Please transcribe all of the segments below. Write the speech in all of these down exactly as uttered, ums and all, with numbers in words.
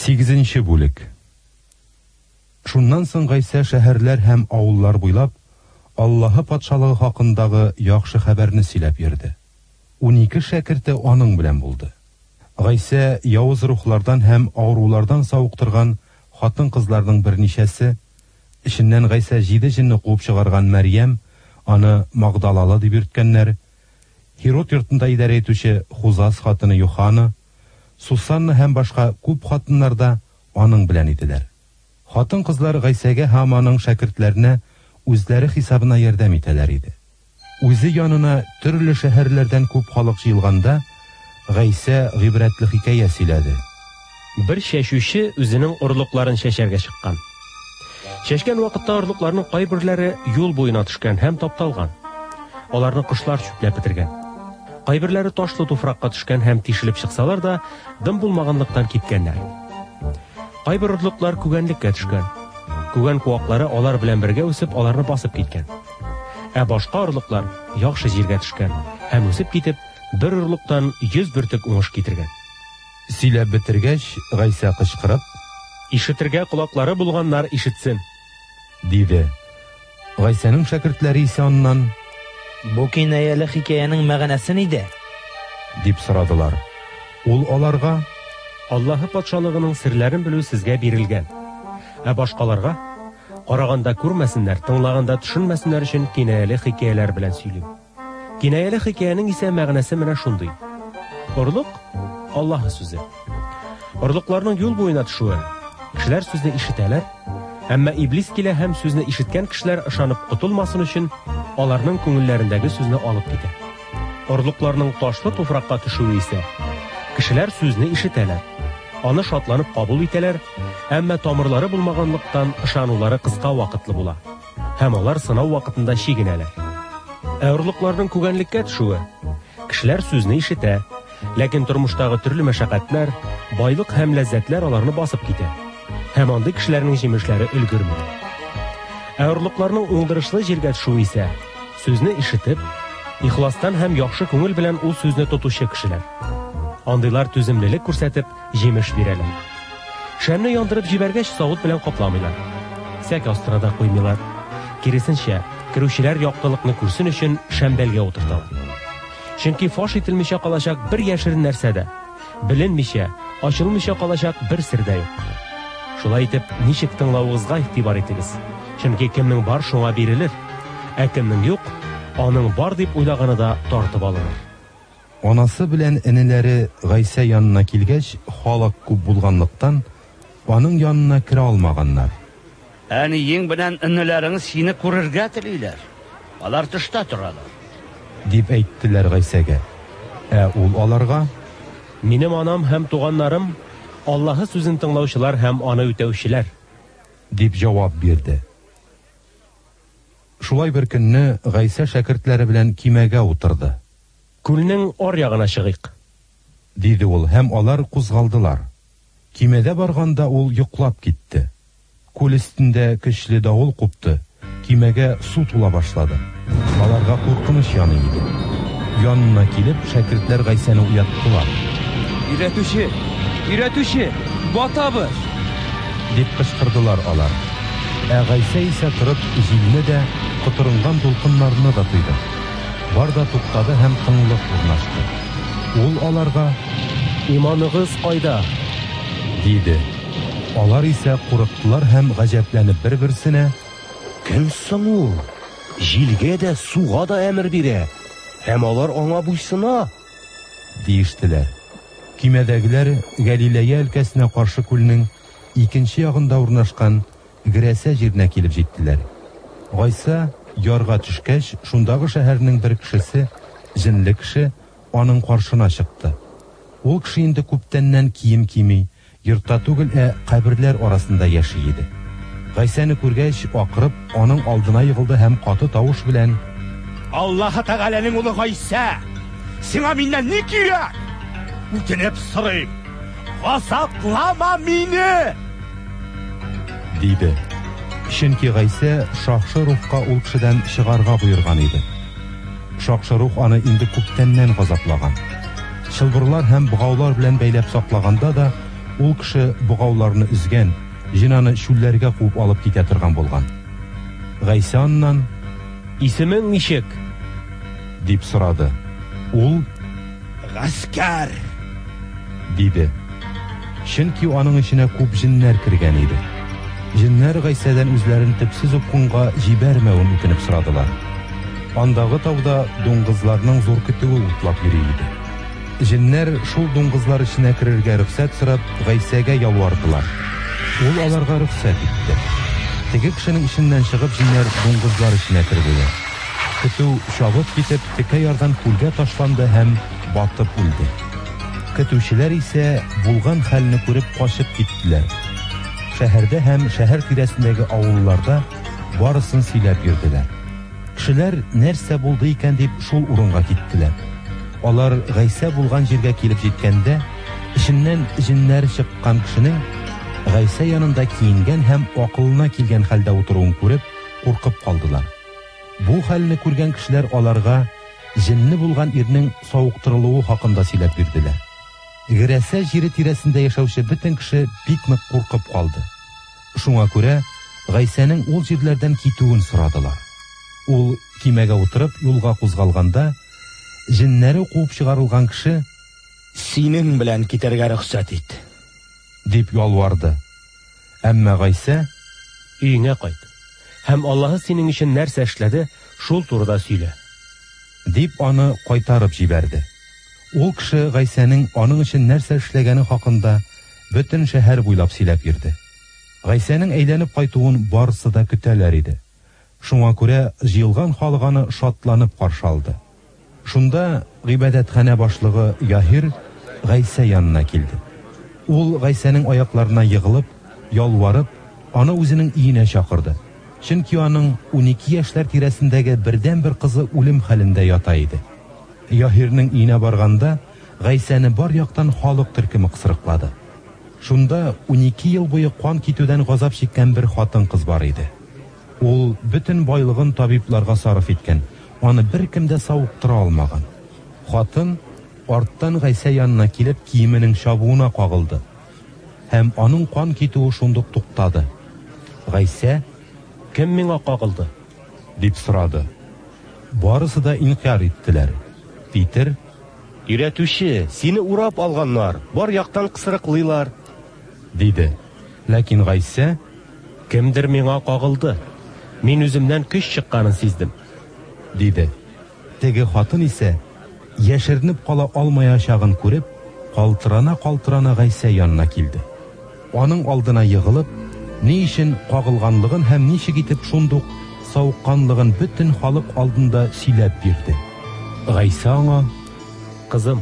Сигезенче бүлек. Шуннан соң Гайса шәһәрләр һәм авыллар буйлап Аллаһы патшалыгы хакындагы яхшы хәбәрне сөйләп йөрде. унике шәкерте аның белән булды. Гайса явыз рухлардан һәм авырулардан сауыктырган хатын-кызларның берничәсе, ишеннән Гайса җиде җинне куып чыгарган Мәрьям, аны Магдалалы дип йөрткәннәр, Хирот йортында идарә итүче Хузас хатыны Юхана, Сусанна һәм башка күп хатыннар да аның белән иделәр. Хатын-кызлар Гайсәгә һәм аның шәкертләренә үзләре хисабына ярдәм итәләр иде. Үзе янына төрле шәһәрләрдән күп халык җыелганда, Гайса гыйбрәтле хикәя сөйләде. Бер чәчүче үзенең орлыкларын чәчәргә чыккан. Чәчкән вакытта орлыкларның кайберләре юл буена төшкән һәм тапталган. Аларны кошлар чүпләп бетергән. Кайберләре ташлы туфракка төшкән һәм тишелеп чыксалар да, дым булмаганлыктан кипкәннәр. Кайбер орлыклар күгәнлеккә төшкән. Күгән куаклары алар белән бергә үсеп, аларны басып киткән. Ә башка орлыклар яхшы җиргә төшкән һәм үсеп китеп, бер орлыктан йөз бөртек уңыш китергән. Сөйләп бетергәч, Гайса кычкырып, "Ишетергә кулаклары булганнар ишетсен", диде. Гайсаның шәкертләре исә аннан, "Бу кинаялы хикәянең мәгънәсе нидә?" дип сорадылар. Ул аларга, "Аллаһы патшалыгының серләрен белү сезгә бирелгән. Ә башкаларга караганда күрмәсеннәр, тыңлаганда төшенмәсеннәр өчен кинаялы хикәяләр белән сөйлим. Кинаялы хикәянең исә мәгънәсе менә шундый. Орлык Аллаһы сүзе. Орлыкларның юл буена төшүе. Кешеләр сүзне ишетәләр, әмма иблис килә һәм сүзне ишеткән кешеләр ышанып кутылмасын өчен аларның күңелләрендәге сүзне алып китә. Орлыкларның ташлы туфракка төшүе исә, кешеләр сүзне ишетәләр, аны шатланып кабул итәләр, әмма тамырлары булмаганлыктан ышанулары кыска вакытлы була, һәм алар сынау вакытында чигенәләр. Ә орлыкларның күгәнлеккә төшүе, кешеләр сүзне ишетә, ләкин тормыштагы төрле мәшәкатьләр, байлык һәм ләззәтләр аларны басып китә, һәм андый кешеләрнең җимешләре өлгерми. Ә орлыкларның уңдырышлы җиргә төшүе исә, сүзне ишетеп, ихластан һәм яхшы күңел белән ул сүзне тотучы кешеләр. Андыйлар түземлелек күрсәтеп, җимеш бирәләр. Шәмне яндырып җибәргәч, савыт белән капламыйлар. Сәк астына да куймыйлар. Киресенчә, керүчеләр яктылыкны күрсен өчен шәмбәлгә утырталар. Чөнки фаш ителмичә калачак бер яшерен нәрсә дә, беленмичә, ачылмыйча калачак бер сер дә юк. Шулай итеп, ничек тыңлавыгызга игътибар итегез. Чөнки кемнең бар шуңа бирелер, ә кемнең юк, аның бар дип уйлаганы да тартып алыныр. Анасы белән энеләре Гайса янына килгәч, халык күп булганлыктан, аның янына керә алмаганнар. Әниең белән энеләрең сине күрергә телиләр. Алар тышта торалар, дип әйттеләр Гайсәгә. Ә ул аларга, "Минем анам һәм туганнарым Аллаһы сүзен тыңлаучылар һәм аны үтәүчеләр", дип җавап бирде. Шулай бер көнне Гайса шәкертләре белән кимәгә утырды. "Күлнең ар ягына чыгыйк", диде ул, һәм алар кузгалдылар. Кимәдә барганда ул йоклап китте. Күл өстендә көчле давыл купты. Кимәгә су тула башлады. Аларга куркыныч яны иде. Янына килеп, шәкертләр Гайсаны уяттылар. "Өйрәтүче, өйрәтүче, батабыз!" дип кычкырдылар алар. Ә Гайса исә торып, җилне дә, котырынган дулкыннарны да тойды. Бар да туктады һәм тынлык урнашты. Ул аларга, "Иманыгыз кайда?" диде. Алар исә курыктылар һәм гаҗәпләнеп бер-берсенә, "Кем соң ул? Җилгә дә, суга да әмер бирә, һәм алар аңа буйсына", диештеләр. Кимәдәгеләр Галилея өлкәсенә каршы күлнең икенче ягында урнашкан Грәсә җиренә килеп җиттеләр. Гайса ярга төшкәч, шундагы шәһәрнең бер кешесе, җинле кеше, аның каршына чыкты. Ул кеше инде күптәннән кием кими, йортта түгел, ә каберләр арасында яши иде. Гайсаны күргәч, акырып, аның алдына егылды һәм каты тавыш белән, "Аллаһы Тәгаләнең улы Гайса, сиңа миннән ни кирәк? Үтенеп сорыйм, газаплама мине!" диде. Чөнки Гайса шакшы рухка ул кешедән чыгарга буйырган иде. Шакшы рух аны инде күптәннән газаплаган. Чылбырлар һәм бугаулар белән бәйләп саклаганда да, Ул кеше бугауларны үзгән, җинаны шүлләргә куып алып китә торган булган. Гайса аннан: Исемең ничек? дип сорады. Ул: Гаскәр! диде. Чөнки аның эченә күп җиннәр кергән иде. Җиннәр Гайсадан үзләрен төпсез укунга җибәрмәвен үтенеп сорадылар. Андагы тауда дуңгызларның зур көтүе утлап йөри иде. Җиннәр шул дуңгызлар эченә керергә рөхсәт сорап Гайсәгә ялвардылар. Ул аларга рөхсәт итте. Теге кешенең ишеннән чыгып җиннәр дуңгызлар эченә керделәр. Көтү чабып китеп текә ярдан күлгә ташланды һәм батып үлде. Көтүчеләр исә булган хәлне күреп качып киттеләр. Шәһәрдә һәм шәһәр тирәсендәге авылларда барысын сөйләп йөрделәр. Кешеләр нәрсә булды икән дип шул урынга киттеләр. Алар Гайса булган җиргә килеп җиткәндә, эшеннән җиннәр чыккан кешенең Гайса янында киенгән һәм акылына килгән хәлдә утыруын күреп, куркып калдылар. Бу хәлне күргән кешеләр аларга җинне булган ирнең сауыктырылуы хакында сөйләп бирделәр. Гәрәсә җире тирәсендә яшәүче бөтен кеше бик нык куркып калды. Шуңа күрә Гайсаның ул җирләрдән китүен сорадылар. Ул кимәгә утырып юлга кузгалганда, җиннәре куып чыгарылган кеше: Синең белән китәргә рөхсәт ит, дип ялварды. Әмма Гайса: Өеңә кайт. Һәм Аллаһы синең өчен нәрсә эшләде, шул турыда сөйлә, дип аны кайтарып җибәрде. Ул кеше Гайсаның аның өчен нәрсә эшләгәне хакында бөтен шәһәр буйлап сөйләп йөрде. Гайсаның әйләнеп кайтуын барысы да көтәләр иде. Шуңа күрә җыелган халык аны шатланып каршы алды. Шунда гыйбадәтханә башлыгы Яһир Гайса янына килде. Ул Гайсаның аякларына егылып, ялварып, аны үзенең өенә чакырды. Чөнки аның унике яшьләр тирәсендәге бердән-бер кызы үлем хәлендә ята иде. Яһирның өенә барганда, Гайсаны бар яктан халык төркеме кысрыклады. Шунда унике ел буе кан китүдән газап чиккән бер хатын-кыз бар иде. Ул бөтен байлыгын табибларга сарыф иткән, аны беркем дә сауыктыра алмаган. Хатын арттан Гайса янына килеп киеменең чабуына кагылды. Һәм аның кан китүе шундук туктады. Гайса: Кем миңа кагылды? дип сорады. Барысы да инкар иттеләр. Питер: Өйрәтүче, сине урап алганнар, бар яктан кысрыклыйлар, диде. Ләкин Гайса: Кемдер миңа кагылды. Мин үземнән көч чыкканын сиздем, диде. Теге хатын исә яшеренеп кала алмаячагын күреп, калтырана-калтырана Гайса янына килде. Аның алдына егылып, ни өчен кагылганлыгын һәм ничек итеп шундук сауыкканлыгын бөтен халык алдында сөйләп бирде. Гайса аңа: Кызым,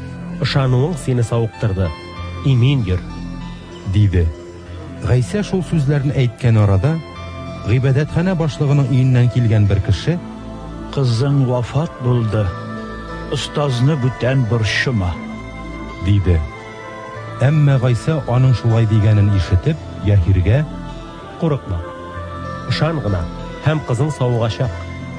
ышануың сине сауыктырды. Имин йөр, диде. Гайса шул сүзләрне әйткән арада, гыйбадәтханә башлыгының өеннән килгән бер кеше: Кызың вафат булды. Остазны бүтән борчыма, диде. Әмма Гайса аның шулай дигәнен ишетеп, Яһиргә: Курыкма. Ышан гына, һәм кызың сауыгачак,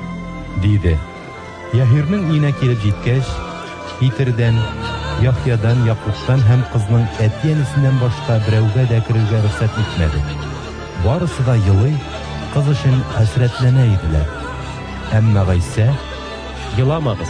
диде. Яһирның өенә килеп җиткәч, Питердән, Яхьядан, Якубтан һәм кызның әти-әнисеннән башка берәүгә дә керергә рөхсәт итмәде. Барысы да елый, кыз өчен хәсрәтләнә иделәр. Әмма Гайса: Еламагыз.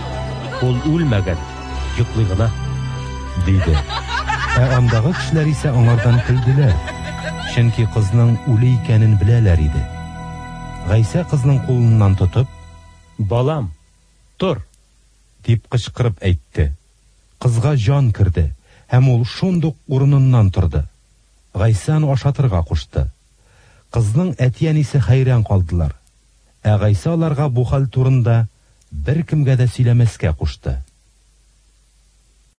Ул үлмәгән, йоклый гына, диде. Ә андагы кешеләр исә аңардан көлделәр, чөнки кызның үле икәнен беләләр иде. Гайса кызның кулыннан тотып: Балам, тор, дип кычкырып әйтте. Кызга жан кирде, һәм ул шундук урыныннан торды. Гайсаны ашатырга кушты. Кызның әти-әнисе хәйран калдылар. Ә Гайса аларга бу хәл турында беркемгә дә сөйләмәскә кушты.